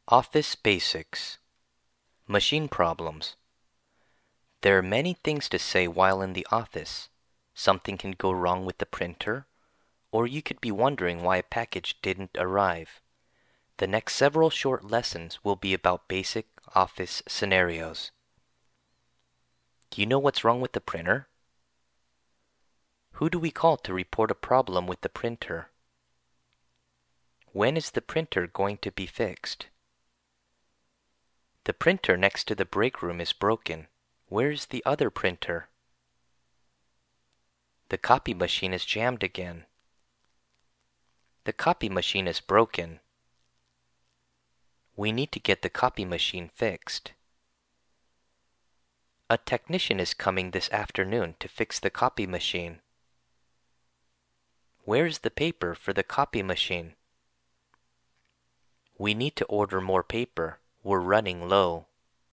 Office Basics. Machine Problems. There are many things to say while in the office. Something can go wrong with the printer, or you could be wondering why a package didn't arrive. The next several short lessons will be about basic office scenarios. Do you know what's wrong with the printer? Who do we call to report a problem with the printer? When is the printer going to be fixed? The printer next to the break room is broken. Where is the other printer? The copy machine is jammed again. The copy machine is broken. We need to get the copy machine fixed. A technician is coming this afternoon to fix the copy machine. Where is the paper for the copy machine? We need to order more paper. We're running low.